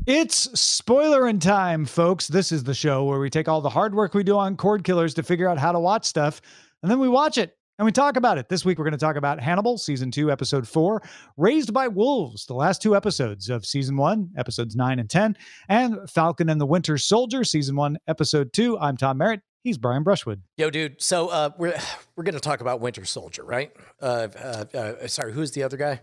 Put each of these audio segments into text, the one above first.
It's spoilerin' time, folks. This is the show where we take all the hard work we do on Cord Killers to figure out how to watch stuff, and then we watch it and we talk about it. This week, we're going to talk about Hannibal, Season 2, Episode 4, Raised by Wolves, the last 2 episodes of Season 1, Episodes 9 and 10, and Falcon and the Winter Soldier, Season 1, Episode 2. I'm Tom Merritt. He's Brian Brushwood. Yo, dude. So we're going to talk about Winter Soldier, right? Sorry, who's the other guy?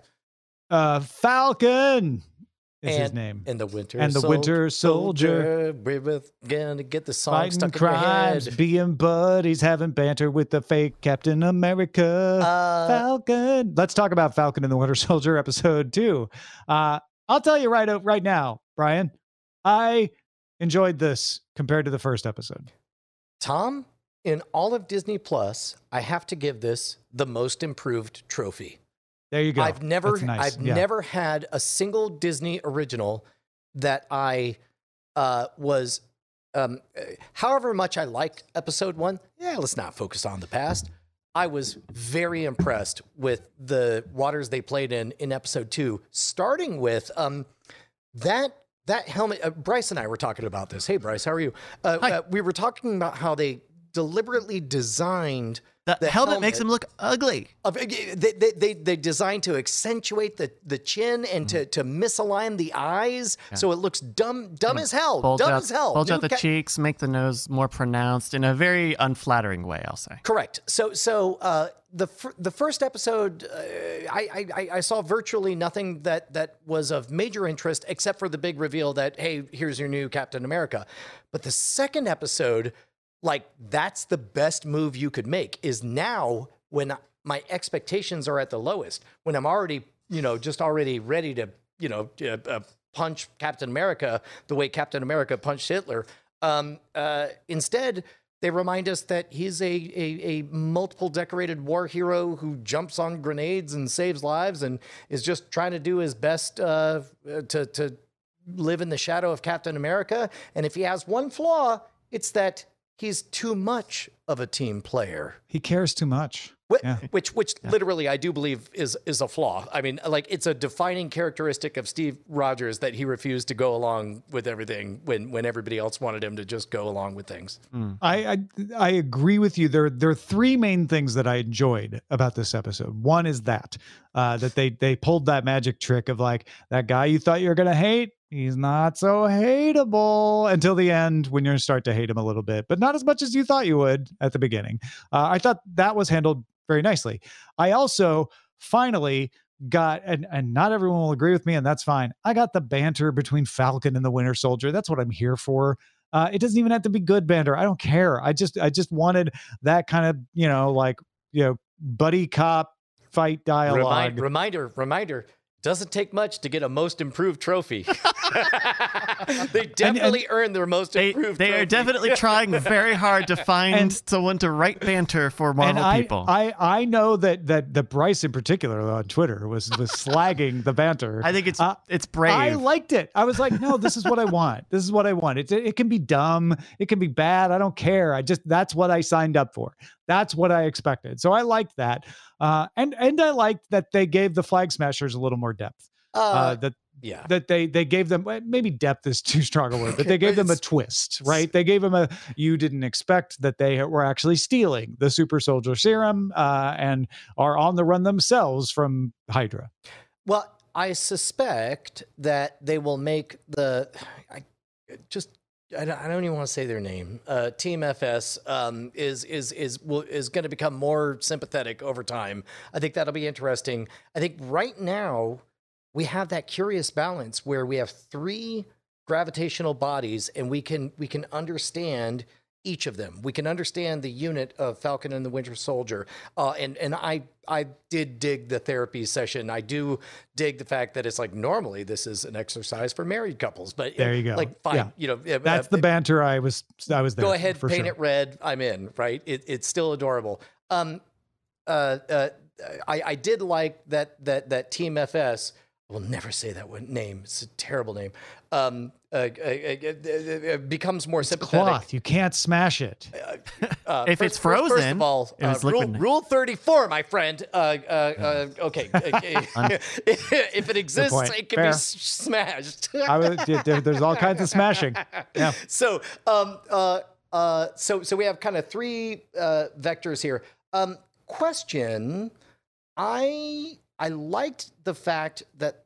Falcon is his name. And the Winter Soldier. We're going to get the song Fighting stuck crimes, in your head. being buddies, having banter with the fake Captain America. Falcon. Let's talk about Falcon and the Winter Soldier, Episode 2. I'll tell you right now, Brian, I enjoyed this compared to the first episode. Tom, in all of Disney Plus, I have to give this the most improved trophy. There you go. I've never had a single Disney original that I was, however much I liked episode 1. Yeah, let's not focus on the past. I was very impressed with the waters they played in episode 2, starting with that helmet. Bryce and I were talking about this. Hey, Bryce, how are you? We were talking about how they deliberately designed the helmet makes him look ugly. They designed to accentuate the chin and to misalign the eyes, so it looks dumb as hell. Bulge out the cheeks, make the nose more pronounced in a very unflattering way, I'll say. Correct. So the first episode, I saw virtually nothing that was of major interest except for the big reveal that, hey, here's your new Captain America. But the second episode, like, that's the best move you could make, is now when my expectations are at the lowest, when I'm already ready to, punch Captain America the way Captain America punched Hitler. Instead, they remind us that he's a multiple decorated war hero who jumps on grenades and saves lives and is just trying to do his best to live in the shadow of Captain America. And if he has one flaw, it's that he's too much of a team player. He cares too much. Which literally I do believe is a flaw. I mean, like, it's a defining characteristic of Steve Rogers that he refused to go along with everything when everybody else wanted him to just go along with things. I agree with you. There are 3 main things that I enjoyed about this episode. One is that they pulled that magic trick of, like, that guy you thought you were going to hate, he's not so hateable until the end, when you're going to start to hate him a little bit, but not as much as you thought you would at the beginning. I thought that was handled very nicely. I also finally got, and not everyone will agree with me, and that's fine, I got the banter between Falcon and the Winter Soldier. That's what I'm here for. It doesn't even have to be good banter. I don't care. I just wanted that kind of, buddy cop fight dialogue. Reminder. Doesn't take much to get a most improved trophy. They definitely earned their most improved trophy. They are definitely trying very hard to find someone to write banter for Marvel people. I know that Bryce in particular on Twitter was slagging the banter. I think it's brave. I liked it. I was like, no, this is what I want. This is what I want. It can be dumb. It can be bad. I don't care. That's what I signed up for. That's what I expected. So I liked that. And I liked that they gave the Flag Smashers a little more depth. That they gave them, maybe depth is too strong a word, but they gave them a twist, right? They gave them you didn't expect that they were actually stealing the super soldier serum and are on the run themselves from Hydra. Well, I suspect that they will make I don't even want to say their name. Team FS is going to become more sympathetic over time. I think that'll be interesting. I think right now we have that curious balance where we have 3 gravitational bodies, and we can understand each of them. We can understand the unit of Falcon and the Winter Soldier. And I did dig the therapy session. I do dig the fact that it's like, normally this is an exercise for married couples, but there you go. Like, fine, that's the banter I was there. Go ahead, for paint sure. it red. I'm in, right? It's still adorable. I did like that Team FS will never say that name. It's a terrible name. Becomes more sympathetic. Cloth. You can't smash it. If it's frozen, first of all, rule 34, my friend. Okay. If it exists, it can be smashed. There's all kinds of smashing. Yeah. So we have kind of three vectors here. Question. I liked the fact that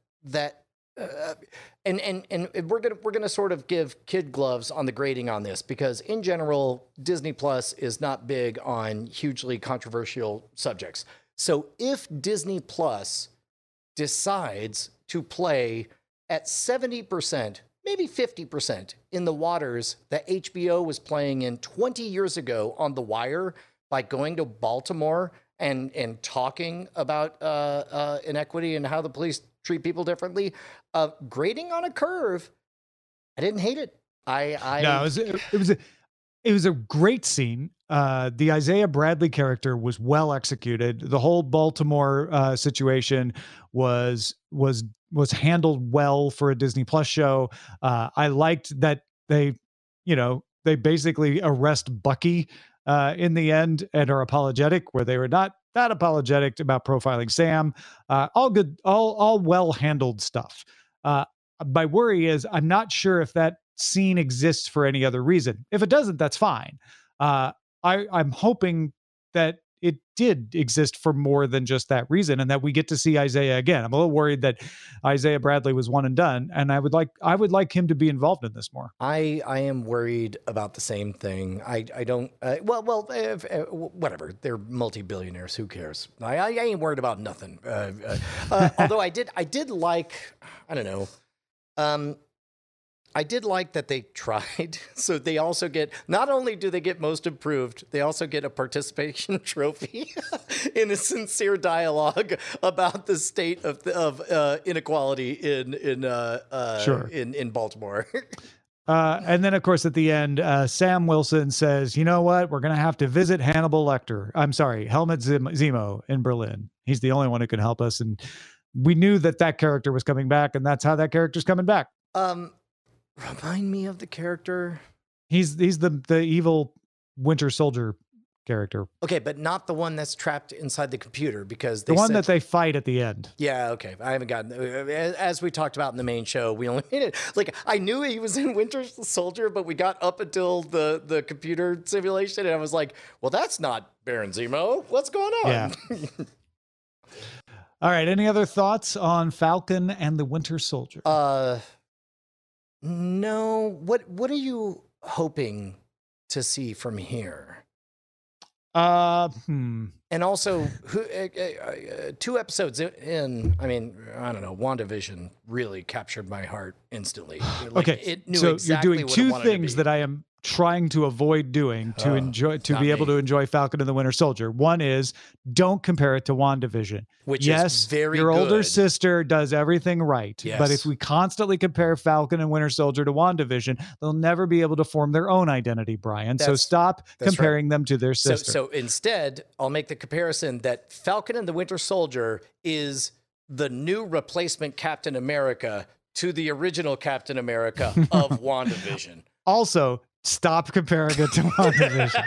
and we're gonna sort of give kid gloves on the grading on this, because in general Disney Plus is not big on hugely controversial subjects. So if Disney Plus decides to play at 70%, maybe 50% in the waters that HBO was playing in 20 years ago on The Wire, by going to Baltimore and talking about inequity and how the police treat people differently, grading on a curve, I didn't hate it. No, it was a great scene. The Isaiah Bradley character was well executed. The whole Baltimore situation was handled well for a Disney Plus show. I liked that they basically arrest Bucky in the end and are apologetic, where they were not that apologetic about profiling Sam. All good, all well handled stuff. My worry is I'm not sure if that scene exists for any other reason. If it doesn't, that's fine. I'm hoping that it did exist for more than just that reason, and that we get to see Isaiah again. I'm a little worried that Isaiah Bradley was one and done, and I would like him to be involved in this more. I am worried about the same thing. I don't. Whatever. They're multi-billionaires. Who cares? I ain't worried about nothing. Although I did like. I don't know. I did like that they tried. So they also get, not only do they get most improved, they also get a participation trophy in a sincere dialogue about the state of inequality in Baltimore. And then, of course, at the end, Sam Wilson says, you know what? We're going to have to visit Hannibal Lecter. I'm sorry, Helmut Zemo in Berlin. He's the only one who can help us. And we knew that character was coming back, and that's how that character's coming back. Remind me of the character. He's the evil Winter Soldier character. Okay, but not the one that's trapped inside the computer, because the one that they fight at the end. Yeah, okay. I haven't gotten, as we talked about in the main show, we only made it, like, I knew he was in Winter Soldier, but we got up until the computer simulation, and I was like, well, that's not Baron Zemo. What's going on? Yeah. All right. Any other thoughts on Falcon and the Winter Soldier? No. What are you hoping to see from here? And also, 2 episodes in, I mean, I don't know, WandaVision really captured my heart instantly. Like, okay, it knew so exactly you're doing 2 things that I am trying to avoid doing to be able to enjoy Falcon and the Winter Soldier. One is, don't compare it to WandaVision. Which is very your good. Older sister does everything right. Yes. But if we constantly compare Falcon and Winter Soldier to WandaVision, they'll never be able to form their own identity, Brian. So stop comparing them to their sister. So instead, I'll make the comparison that Falcon and the Winter Soldier is the new replacement Captain America to the original Captain America of WandaVision. Also, stop comparing it to WandaVision.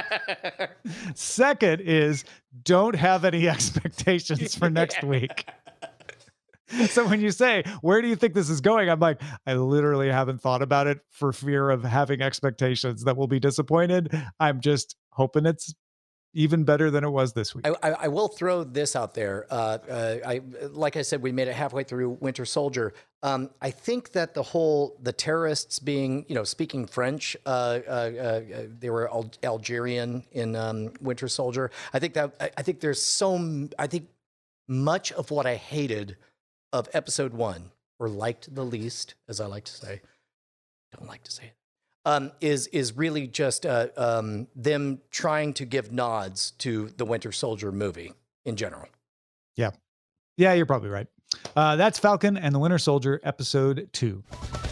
Second is, don't have any expectations for next week. So when you say, where do you think this is going? I'm like, I literally haven't thought about it for fear of having expectations that will be disappointed. I'm just hoping it's even better than it was this week. I will throw this out there. Like I said, we made it halfway through Winter Soldier. I think that the terrorists being, speaking French, they were Algerian in Winter Soldier. I think much of what I hated of episode 1, or liked the least, as I like to say, don't like to say it, is really just them trying to give nods to the Winter Soldier movie in general. Yeah, you're probably right. That's Falcon and the Winter Soldier, episode 2.